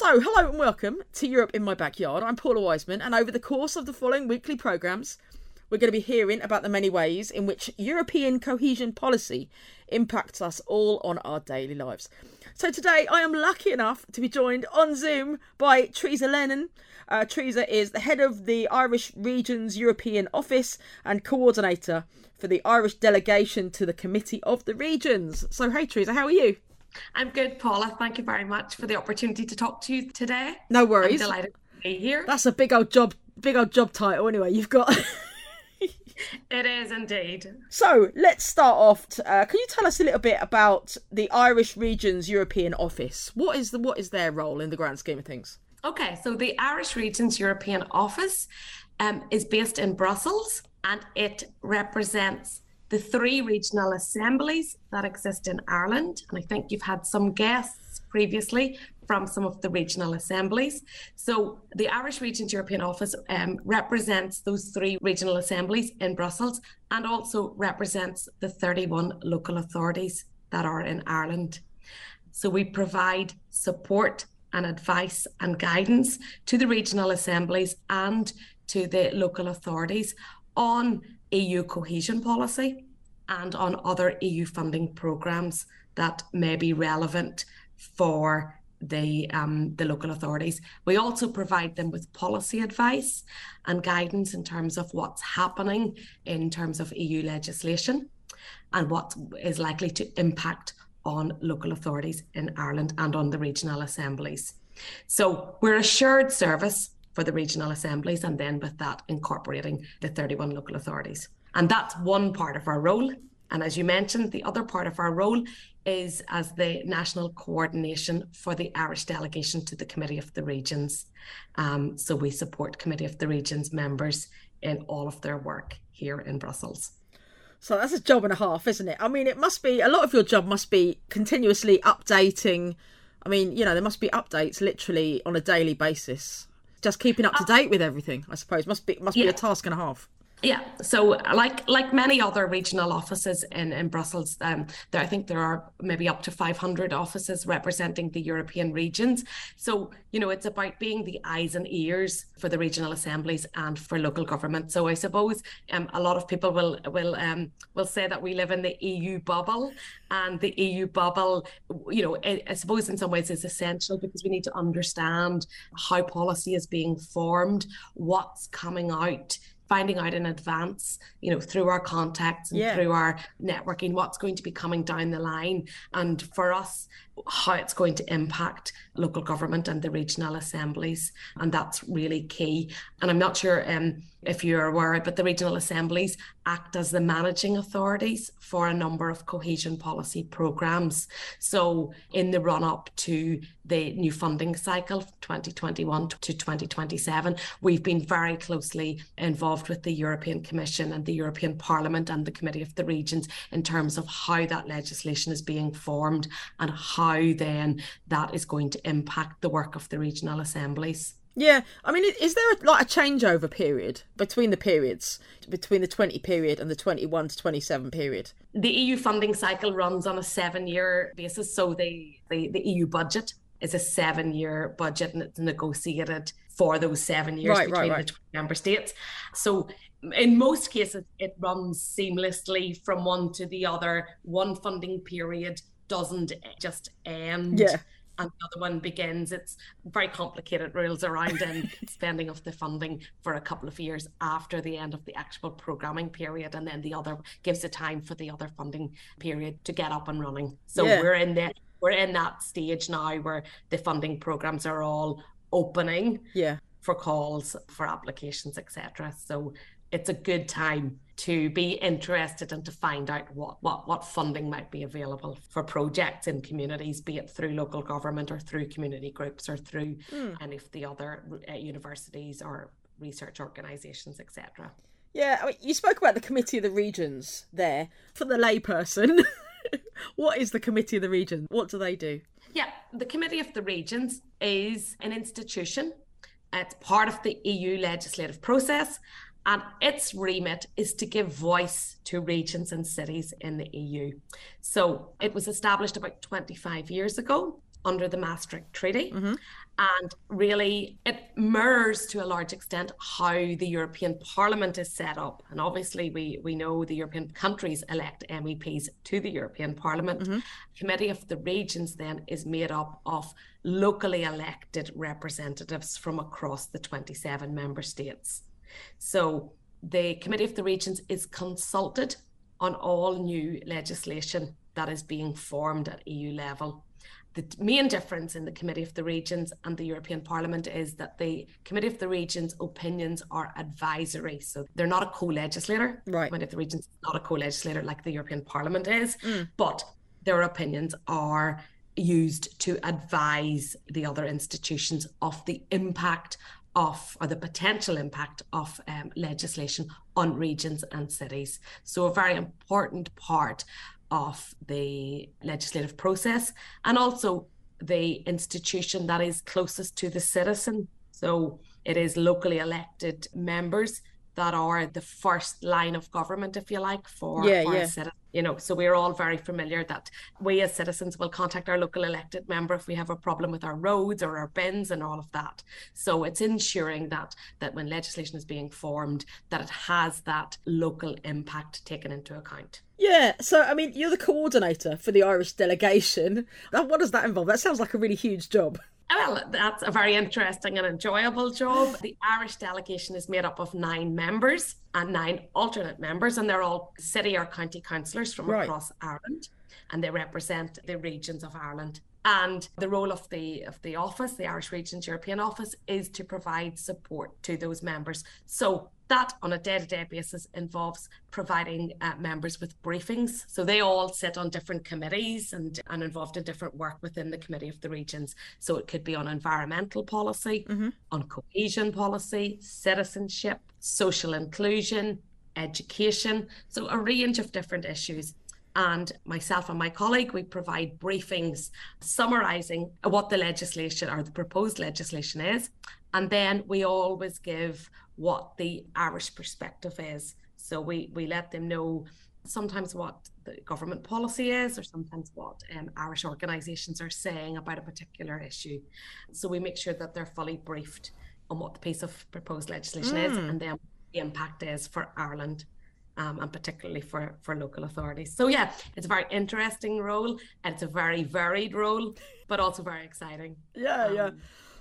So, hello and welcome to Europe in My Backyard. I'm Paula Wiseman, and over the course of the following weekly programmes, we're going to be hearing about the many ways in which European cohesion policy impacts us all on our daily lives. So today I am lucky enough to be joined on Zoom by Teresa Lennon. Teresa is the head of the Irish Regions European Office and coordinator for the Irish delegation to the Committee of the Regions. So hey Teresa, how are you? I'm good, Paula. Thank you very much for the opportunity to talk to you today. No worries. I'm delighted to be here. That's a big old job title anyway you've got. It is indeed. So let's start off. Can you tell us a little bit about the Irish Regions European Office? What is their role in the grand scheme of things? Okay, so the Irish Regions European Office is based in Brussels, and it represents the 3 regional assemblies that exist in Ireland. And I think you've had some guests previously from some of the regional assemblies. So the Irish Regions European Office represents those 3 regional assemblies in Brussels and also represents the 31 local authorities that are in Ireland. So we provide support and advice and guidance to the regional assemblies and to the local authorities on EU cohesion policy and on other EU funding programmes that may be relevant for the local authorities. We also provide them with policy advice and guidance in terms of what's happening in terms of EU legislation and what is likely to impact on local authorities in Ireland and on the regional assemblies. So we're a shared service for the regional assemblies, and then with that incorporating the 31 local authorities. And that's one part of our role. And as you mentioned, the other part of our role is as the national coordination for the Irish delegation to the Committee of the Regions. So we support Committee of the Regions members in all of their work here in Brussels. So that's a job and a half, isn't it? I mean, it must be, a lot of your job must be continuously updating. I mean, you know, there must be updates literally on a daily basis. Just keeping up to date with everything, I suppose, must be a task and a half. Yeah, so like many other regional offices in Brussels, I think there are maybe up to 500 offices representing the European regions. So, you know, it's about being the eyes and ears for the regional assemblies and for local government. So I suppose a lot of people will say that we live in the EU bubble, and the EU bubble, you know, I suppose in some ways is essential because we need to understand how policy is being formed, what's coming out, finding out in advance, you know, through our contacts and through our networking, what's going to be coming down the line. And for us, how it's going to impact local government and the regional assemblies. And that's really key. And I'm not sure if you're aware, but the regional assemblies act as the managing authorities for a number of cohesion policy programmes. So in the run-up to the new funding cycle, 2021 to 2027, we've been very closely involved with the European Commission and the European Parliament and the Committee of the Regions in terms of how that legislation is being formed and how then that is going to impact the work of the regional assemblies. Yeah, I mean, is there a changeover period between the periods, between the 20 period and the 21 to 27 period? The EU funding cycle runs on a 7-year basis, so the EU budget is a 7-year budget, and it's negotiated for those 7 years between the 20 member states. So in most cases, it runs seamlessly from one to the other. One funding period doesn't just end and the other one begins. It's very complicated rules around spending of the funding for a couple of years after the end of the actual programming period, and then the other gives the time for the other funding period to get up and running. So we're in that stage now where the funding programs are all opening for calls for applications, etc. So it's a good time to be interested and to find out what funding might be available for projects in communities, be it through local government or through community groups or through any of the other universities or research organisations, etc. Yeah, I mean, you spoke about the Committee of the Regions there. For the layperson, what is the Committee of the Regions? What do they do? Yeah, the Committee of the Regions is an institution. It's part of the EU legislative process. And its remit is to give voice to regions and cities in the EU. So it was established about 25 years ago under the Maastricht Treaty. And really, it mirrors to a large extent how the European Parliament is set up. And obviously, we know the European countries elect MEPs to the European Parliament. Committee of the Regions then is made up of locally elected representatives from across the 27 member states. So the Committee of the Regions is consulted on all new legislation that is being formed at EU level. The main difference in the Committee of the Regions and the European Parliament is that the Committee of the Regions' opinions are advisory. So they're not a co-legislator. Right. The Committee of the Regions is not a co-legislator like the European Parliament is, but their opinions are used to advise the other institutions of the impact of, or the potential impact of legislation on regions and cities. So a very important part of the legislative process, and also the institution that is closest to the citizen. So it is locally elected members that are the first line of government, if you like, for a citizen. You know, so we're all very familiar that we as citizens will contact our local elected member if we have a problem with our roads or our bins and all of that. So it's ensuring that when legislation is being formed, that it has that local impact taken into account. Yeah, so I mean, you're the coordinator for the Irish delegation. What does that involve? That sounds like a really huge job. Well, that's a very interesting and enjoyable job. The Irish delegation is made up of 9 members and 9 alternate members, and they're all city or county councillors from across Ireland, and they represent the regions of Ireland. And the role of the office, the Irish Regions European Office, is to provide support to those members. So that on a day-to-day basis involves providing members with briefings. So they all sit on different committees and involved in different work within the Committee of the Regions. So it could be on environmental policy, on cohesion policy, citizenship, social inclusion, education. So a range of different issues. And myself and my colleague, we provide briefings summarising what the legislation or the proposed legislation is. And then we always give what the Irish perspective is. So we let them know sometimes what the government policy is, or sometimes what Irish organisations are saying about a particular issue. So we make sure that they're fully briefed on what the piece of proposed legislation is, and then what the impact is for Ireland. And particularly for local authorities. So yeah, it's a very interesting role, and it's a very varied role, but also very exciting. Yeah.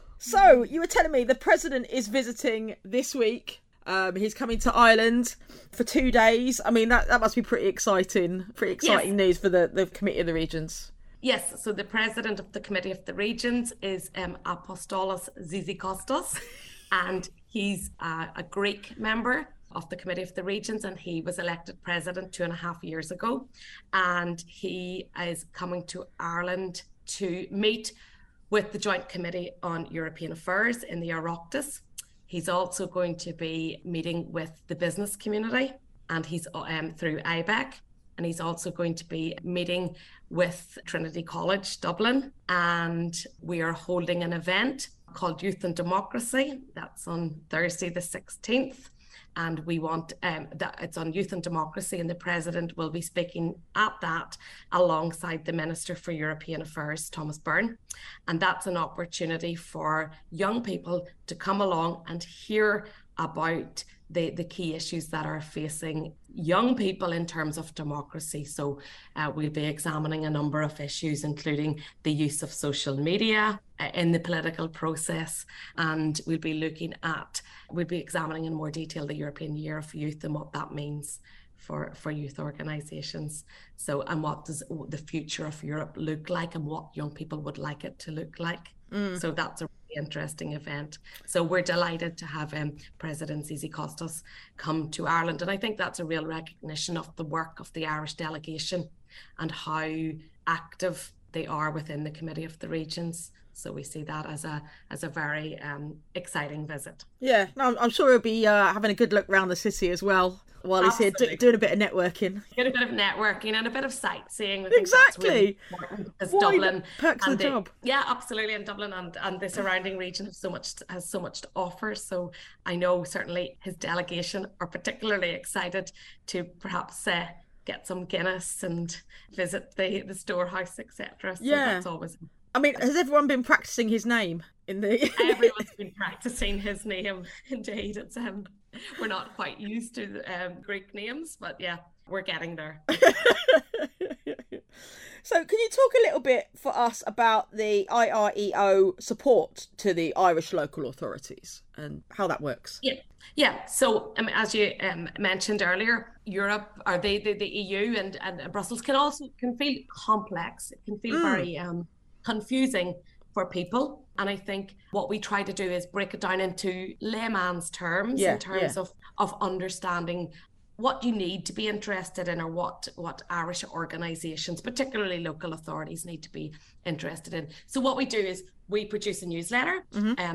So you were telling me the president is visiting this week. He's coming to Ireland for 2 days. I mean, that must be pretty exciting news for the Committee of the Regions. Yes, so the president of the Committee of the Regions is Apostolos Zizikostas, and he's a Greek member of the Committee of the Regions, and he was elected president 2.5 years ago. And he is coming to Ireland to meet with the Joint Committee on European Affairs in the Oireachtas. He's also going to be meeting with the business community, and he's through IBEC. And he's also going to be meeting with Trinity College Dublin. And we are holding an event called Youth and Democracy. That's on Thursday the 16th. And we want that it's on youth and democracy, and the president will be speaking at that alongside the Minister for European Affairs, Thomas Byrne. And that's an opportunity for young people to come along and hear about the key issues that are facing young people in terms of democracy. So we'll be examining a number of issues, including the use of social media in the political process. And we'll be examining in more detail the European Year of Youth and what that means for youth organisations. So, and what does the future of Europe look like, and what young people would like it to look like. So that's a really interesting event. So we're delighted to have President Zizikostas come to Ireland. And I think that's a real recognition of the work of the Irish delegation and how active they are within the Committee of the Regions. So we see that as a very exciting visit. Yeah, I'm sure he'll be having a good look around the city as well while he's here doing a bit of networking. Get a bit of networking and a bit of sightseeing. Exactly. Really important, because Dublin perks of the job. Yeah, absolutely. And Dublin and the surrounding region has so much to offer. So I know certainly his delegation are particularly excited to perhaps get some Guinness and visit the storehouse, etc. So that's always I mean, has everyone been practicing his name in the? Everyone's been practicing his name. Indeed, it's we're not quite used to Greek names, but yeah, we're getting there. So can you talk a little bit for us about the IREO support to the Irish local authorities and how that works? Yeah. So as you mentioned earlier, Europe, or the EU and Brussels can feel complex. It can feel very confusing for people. And I think what we try to do is break it down into layman's terms, in terms of understanding what you need to be interested in, or what Irish organisations, particularly local authorities, need to be interested in. So what we do is we produce a newsletter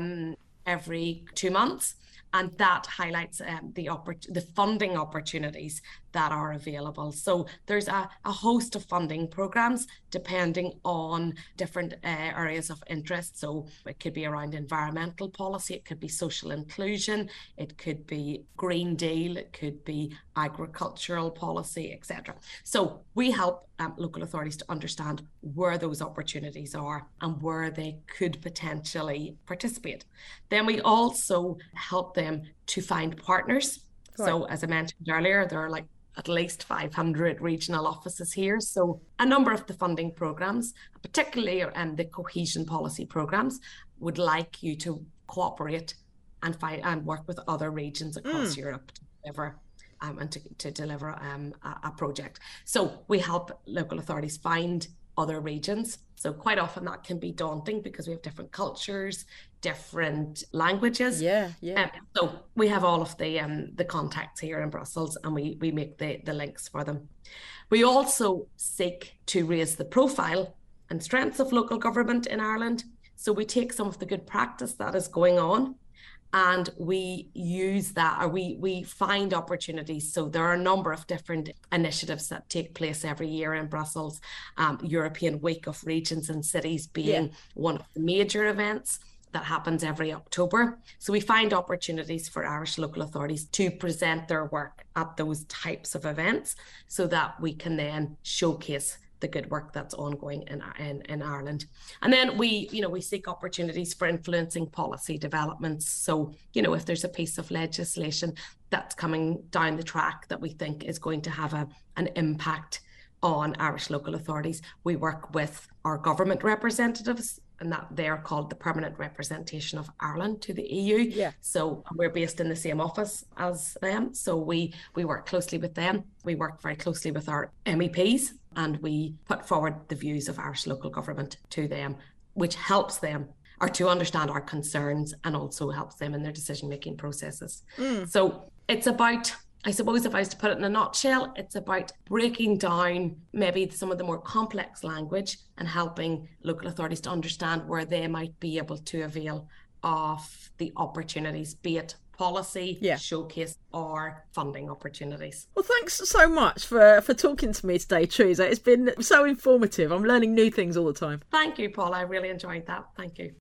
every 2 months, and that highlights the funding opportunities that are available. So there's a host of funding programs depending on different areas of interest. So it could be around environmental policy, it could be social inclusion, it could be Green Deal, it could be agricultural policy, etc. So we help local authorities to understand where those opportunities are and where they could potentially participate. Then we also help them to find partners. Right. So as I mentioned earlier, there are at least 500 regional offices here. So a number of the funding programs, particularly the cohesion policy programs, would like you to cooperate and work with other regions across Europe to deliver to deliver a project. So we help local authorities find other regions. So quite often that can be daunting because we have different cultures, different languages. So we have all of the contacts here in Brussels, and we make the links for them. We also seek to raise the profile and strengths of local government in Ireland. So we take some of the good practice that is going on, and we use that, or we find opportunities. So there are a number of different initiatives that take place every year in Brussels. European Week of Regions and Cities being one of the major events that happens every October. So we find opportunities for Irish local authorities to present their work at those types of events, so that we can then showcase the good work that's ongoing in Ireland. And then we seek opportunities for influencing policy developments. So, if there's a piece of legislation that's coming down the track that we think is going to have an impact on Irish local authorities, we work with our government representatives, and that they're called the Permanent Representation of Ireland to the EU. So we're based in the same office as them. So we work closely with them. We work very closely with our MEPs, and we put forward the views of Irish local government to them, which helps them to understand our concerns, and also helps them in their decision-making processes. So it's about, I suppose, if I was to put it in a nutshell, it's about breaking down maybe some of the more complex language and helping local authorities to understand where they might be able to avail of the opportunities, be it policy, showcase, or funding opportunities. Well, thanks so much for talking to me today, Teresa. It's been so informative. I'm learning new things all the time. Thank you, Paula. I really enjoyed that. Thank you.